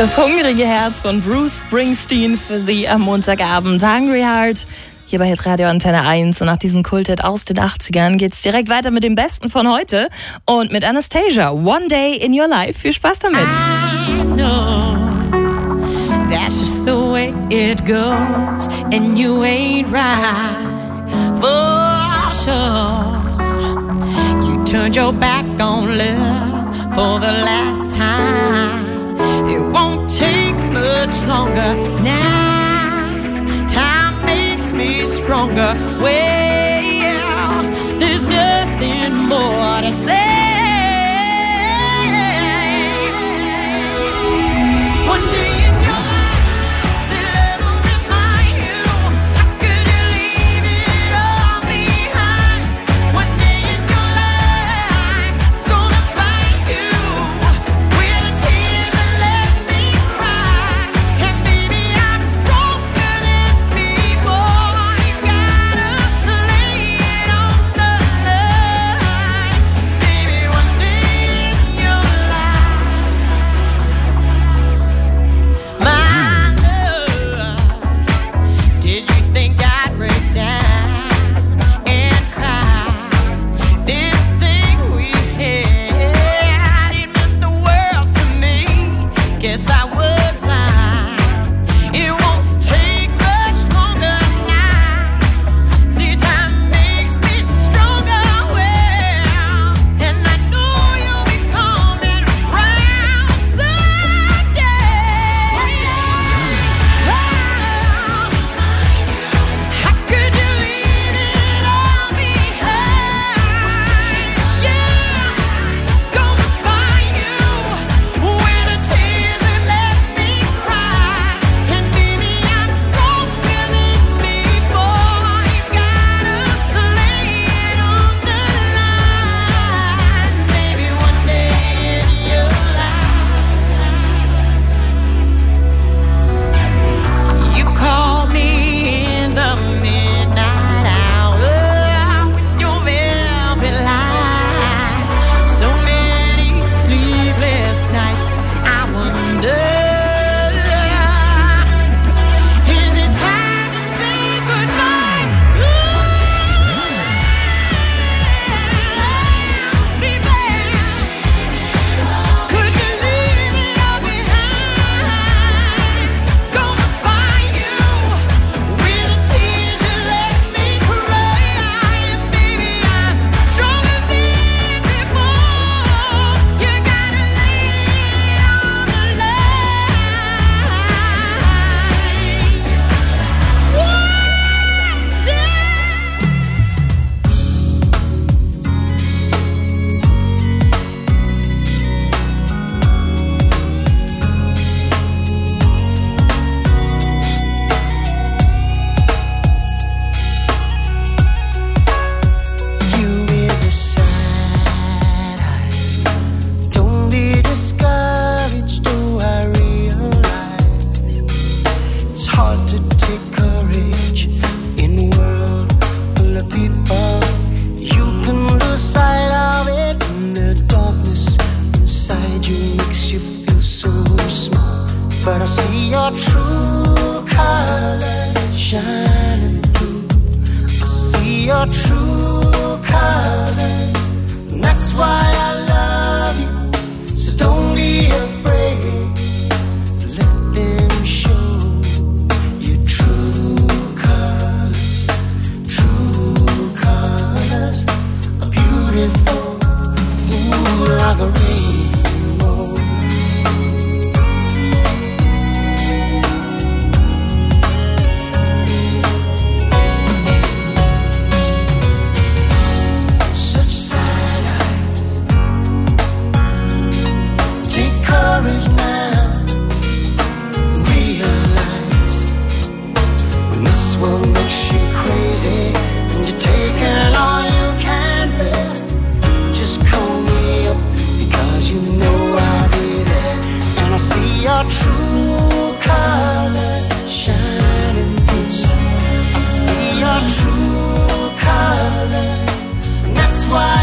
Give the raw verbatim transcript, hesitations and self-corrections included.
Das hungrige Herz von Bruce Springsteen für Sie am Montagabend. Hungry Heart hier bei Hitradio Antenne eins. Und nach diesem Kulthit aus den achtzigern geht's direkt weiter mit dem Besten von heute und mit Anastasia. One Day in Your Life. Viel Spaß damit. I know that's just the way it goes, and you ain't right for sure. You turned your back on love for the last time. It won't take much longer now. Time makes me stronger. Well, there's nothing more to say. One day in your life, say love will remind you. How could you leave it all behind? One day in your life, it's gonna find you with the tears that let me cry. And baby, I'm stronger than before. You gotta lay it on the line. Baby, one day in your life, my love, did you think I'd break down and cry? This thing we had, it meant the world to me. Guess I was blind. It won't take much longer now. See, time makes me stronger. Well, and I know you'll be coming round someday. How could you leave it all behind? Yeah, it's gonna find you with the tears that let me cry. And baby, I'm stronger than before. You gotta lay it on the line. Maybe one day in your life, you call me in the midnight hour with your velvet lights. So many sleepless nights, I wonder, is it time to say goodbye? Baby, could you leave it all behind? It's gonna find you with the tears you let me cry. And baby, I'm stronger than before. You gotta lay it on the line. One day. You with the sad eyes. Don't be discouraged, oh, I realize it's hard to take courage in a world full of people. You can lose sight of it, and the darkness inside you makes you feel so small. But I see your true colors shining through. I see your true colors, and that's why I love you. So don't be afraid to let them show your true colors. True colors are beautiful, ooh, like a rainbow. Such sad eyes. Take courage now. Realize when this world makes you crazy and you're taking all you can bear, just call me up because you know I'll be there. And I see your true colors shining through. I see your true colors, and that's why